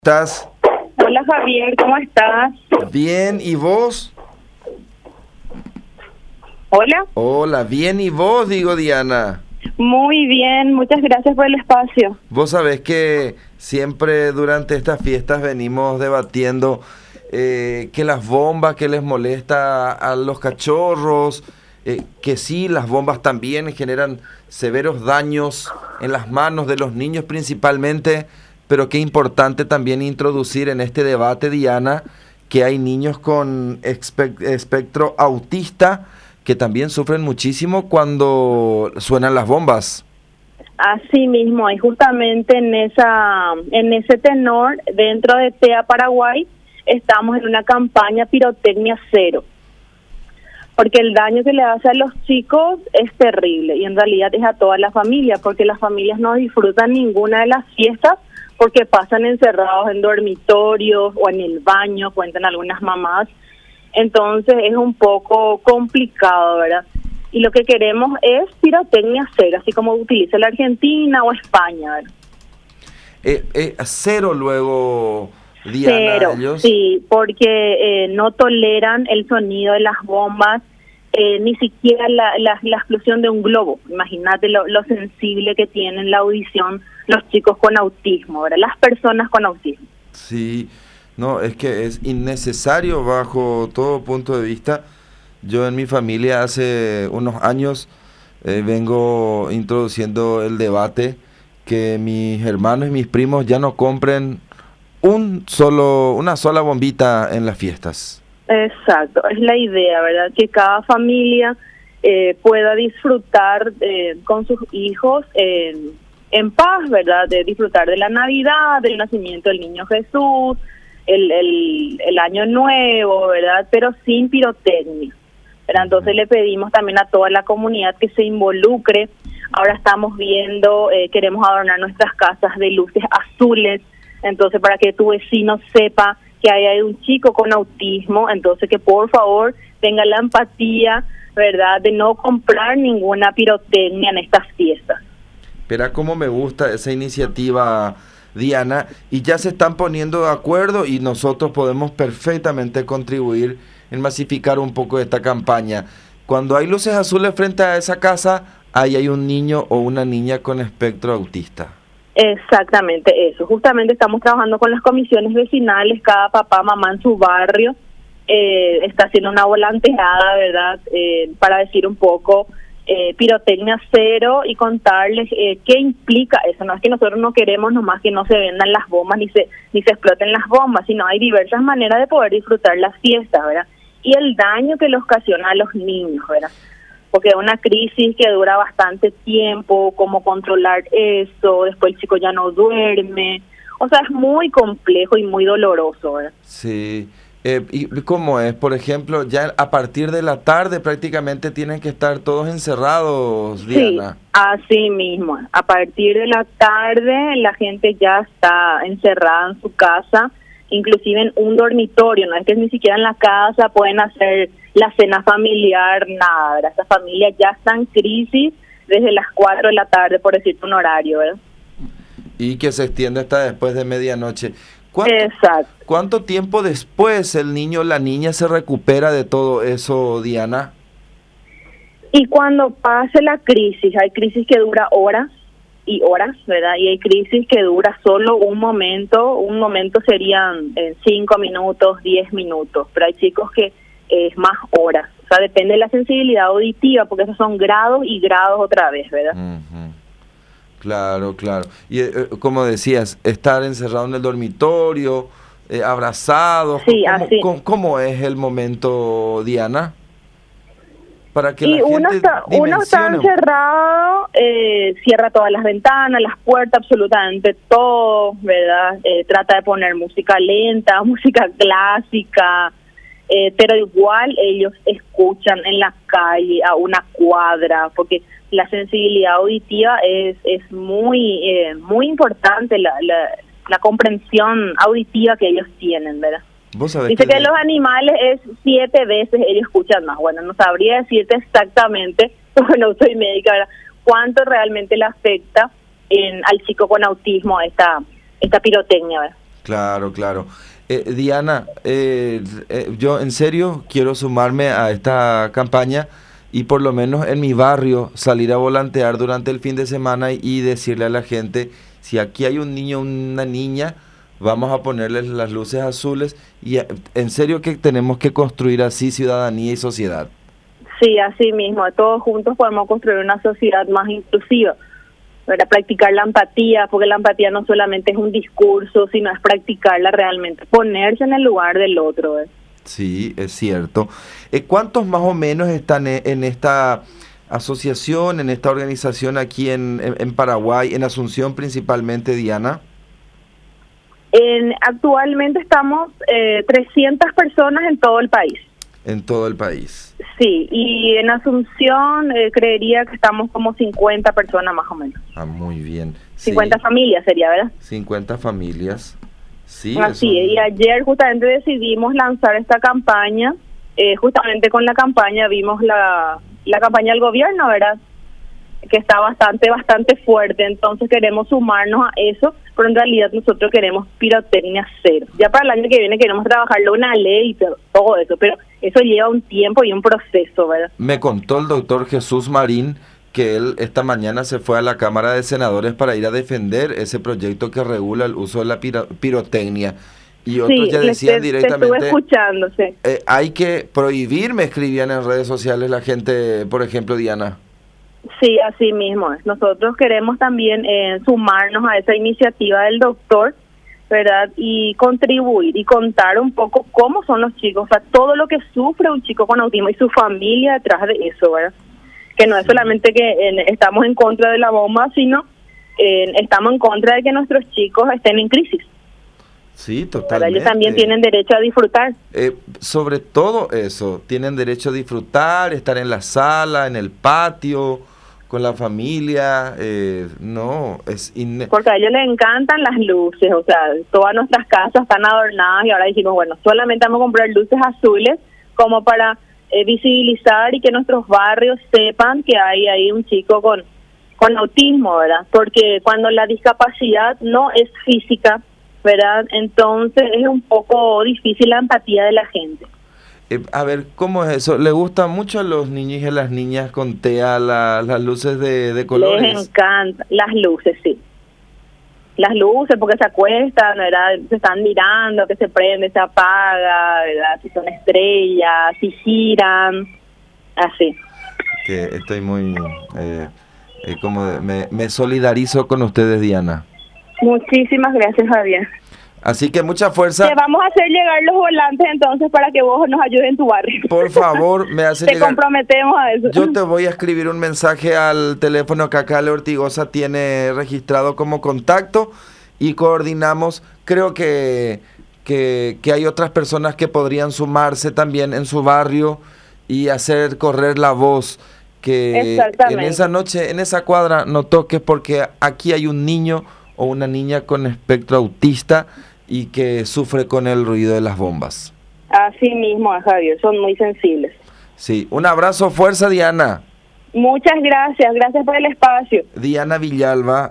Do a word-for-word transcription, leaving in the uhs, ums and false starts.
¿Estás? Hola Javier, ¿cómo estás? Bien, ¿y vos? Hola. Hola, bien, ¿y vos? Digo, Diana. Muy bien, muchas gracias por el espacio. Vos sabés que siempre durante estas fiestas venimos debatiendo eh, que las bombas, que les molesta a los cachorros, eh, que sí, las bombas también generan severos daños en las manos de los niños principalmente, pero qué importante también introducir en este debate, Diana, que hay niños con espe- espectro autista que también sufren muchísimo cuando suenan las bombas. Así mismo, y justamente en esa, en ese tenor, dentro de T E A Paraguay, estamos en una campaña Pirotecnia Cero, porque el daño que le hace a los chicos es terrible, y en realidad es a toda la familia, porque las familias no disfrutan ninguna de las fiestas, porque pasan encerrados en dormitorios o en el baño, cuentan algunas mamás. Entonces es un poco complicado, ¿verdad? Y lo que queremos es pirotecnia cero, así como utiliza la Argentina o España, ¿verdad? Eh, eh, cero luego, Diana, Cero, ellos. sí, porque eh, no toleran el sonido de las bombas, eh, ni siquiera la, la, la explosión de un globo. Imagínate lo, lo sensible que tienen la audición los chicos con autismo, ¿verdad? Las personas con autismo. Sí, no, es que es innecesario bajo todo punto de vista. Yo en mi familia hace unos años eh, vengo introduciendo el debate que mis hermanos y mis primos ya no compren un solo, una sola bombita en las fiestas. Exacto, es la idea, ¿verdad? Que cada familia eh, pueda disfrutar eh, con sus hijos eh, en paz, ¿verdad? De disfrutar de la Navidad, del nacimiento del niño Jesús, el, el, el año nuevo, ¿verdad? Pero sin pirotecnia. ¿Verdad? Entonces le pedimos también a toda la comunidad que se involucre. Ahora estamos viendo, eh, queremos adornar nuestras casas de luces azules, entonces para que tu vecino sepa que ahí hay un chico con autismo, entonces que por favor tenga la empatía, ¿verdad?, de no comprar ninguna pirotecnia en estas fiestas. Verá cómo me gusta esa iniciativa, Diana, y ya se están poniendo de acuerdo y nosotros podemos perfectamente contribuir en masificar un poco esta campaña. Cuando hay luces azules frente a esa casa, ahí hay un niño o una niña con espectro autista. Exactamente eso. Justamente estamos trabajando con las comisiones vecinales, cada papá, mamá en su barrio eh, está haciendo una volanteada, ¿verdad?, eh, para decir un poco eh, pirotecnia cero y contarles eh, qué implica eso. No es que nosotros no queremos nomás que no se vendan las bombas ni se ni se exploten las bombas, sino hay diversas maneras de poder disfrutar las fiestas, ¿verdad? Y el daño que le ocasiona a los niños, ¿verdad? Porque es una crisis que dura bastante tiempo, cómo controlar eso, después el chico ya no duerme, o sea, es muy complejo y muy doloroso, ¿verdad? Sí, eh, ¿y cómo es? Por ejemplo, ya a partir de la tarde prácticamente tienen que estar todos encerrados, Diana. Sí, así mismo, a partir de la tarde la gente ya está encerrada en su casa, inclusive en un dormitorio, no es que ni siquiera en la casa pueden hacer la cena familiar, nada, ¿verdad? Esta familia ya está en crisis desde las cuatro de la tarde, por decirte un horario, ¿verdad? Y que se extiende hasta después de medianoche. ¿Cuánto, Exacto. ¿Cuánto tiempo después el niño o la niña se recupera de todo eso, Diana? Y cuando pase la crisis, hay crisis que dura horas y horas, ¿verdad? Y hay crisis que dura solo un momento, un momento serían eh, cinco minutos, diez minutos, pero hay chicos que es más horas, o sea, depende de la sensibilidad auditiva, porque esos son grados y grados otra vez, ¿verdad? Uh-huh. Claro, claro. Y eh, como decías, estar encerrado en el dormitorio, eh, abrazados, Sí, ¿cómo, así. ¿cómo, ¿cómo es el momento, Diana? Para que Y la uno gente está, uno está dimensione. encerrado, eh, cierra todas las ventanas, las puertas, absolutamente todo, ¿verdad? Eh, trata de poner música lenta, música clásica, eh, pero igual ellos escuchan en la calle, a una cuadra, porque la sensibilidad auditiva es es muy eh, muy importante, la, la, la comprensión auditiva que ellos tienen, ¿verdad? ¿Vos sabés Dice que que los animales es siete veces ellos escuchan más. Bueno, no sabría decirte exactamente, porque no soy médica, ¿verdad?, cuánto realmente le afecta en, al chico con autismo esta esta pirotecnia, ¿verdad? Claro, claro. Eh, Diana, eh, eh, yo en serio quiero sumarme a esta campaña y por lo menos en mi barrio salir a volantear durante el fin de semana y decirle a la gente, si aquí hay un niño o una niña, vamos a ponerles las luces azules y eh, en serio que tenemos que construir así ciudadanía y sociedad. Sí, así mismo, todos juntos podemos construir una sociedad más inclusiva, para practicar la empatía, porque la empatía no solamente es un discurso, sino es practicarla realmente, ponerse en el lugar del otro. ¿eh? Sí, es cierto. Eh, ¿Cuántos más o menos están e- en esta asociación, en esta organización aquí en, en, en Paraguay, en Asunción principalmente, Diana? En, actualmente estamos eh, trescientas personas en todo el país. En todo el país. Sí, y en Asunción eh, creería que estamos como cincuenta personas más o menos. Ah, muy bien. cincuenta Sí, familias sería, ¿verdad? cincuenta familias. Sí, Así eso- es, y ayer justamente decidimos lanzar esta campaña, eh, justamente con la campaña vimos la, la campaña del gobierno, ¿verdad? Que está bastante, bastante fuerte, entonces queremos sumarnos a eso, pero en realidad nosotros queremos pirotecnia cero. Ya para el año que viene queremos trabajarle una ley y todo, todo eso, pero eso lleva un tiempo y un proceso, ¿verdad? Me contó el doctor Jesús Marín que él esta mañana se fue a la Cámara de Senadores para ir a defender ese proyecto que regula el uso de la piro- pirotecnia. Y otros Sí, ya les- decían te- te directamente, estuve escuchando, sí. eh, hay que prohibir, me escribían en redes sociales la gente, por ejemplo, Diana. Sí, así mismo es. Nosotros queremos también eh, sumarnos a esa iniciativa del doctor, ¿verdad? Y contribuir y contar un poco cómo son los chicos, o sea, todo lo que sufre un chico con autismo y su familia detrás de eso, ¿verdad? Que no es solamente que eh, estamos en contra de la bomba, sino eh, estamos en contra de que nuestros chicos estén en crisis. Sí, ¿verdad? totalmente. Ellos también tienen derecho a disfrutar. Eh, sobre todo eso, tienen derecho a disfrutar, estar en la sala, en el patio, con la familia, eh, no, es ine- Porque a ellos les encantan las luces, o sea, todas nuestras casas están adornadas y ahora dijimos, bueno, solamente vamos a comprar luces azules como para eh, visibilizar y que nuestros barrios sepan que hay ahí un chico con, con autismo, ¿verdad? Porque cuando la discapacidad no es física, ¿verdad? Entonces es un poco difícil la empatía de la gente. Eh, a ver, ¿cómo es eso? ¿Le gusta mucho a los niños y a las niñas con TEA la- las luces de, de colores? Les encanta las luces, sí. Las luces porque se acuestan, ¿verdad? Se están mirando, que se prende, se apaga, ¿verdad? Si son estrellas, si giran, así. Que estoy muy, eh, eh, como de- me, me solidarizo con ustedes, Diana. Muchísimas gracias, Javier. Así que mucha fuerza. Te vamos a hacer llegar los volantes entonces para que vos nos ayudes en tu barrio. Por favor, me hace Te llegar. comprometemos a eso. Yo te voy a escribir un mensaje al teléfono que acá Ale Ortigosa tiene registrado como contacto y coordinamos. Creo que, que, que hay otras personas que podrían sumarse también en su barrio y hacer correr la voz. Que en Exactamente. esa noche, en esa cuadra, no toques porque aquí hay un niño o una niña con espectro autista y que sufre con el ruido de las bombas. Así mismo, Javier, son muy sensibles. Sí, un abrazo, fuerza, Diana. Muchas gracias, gracias por el espacio. Diana Villalba.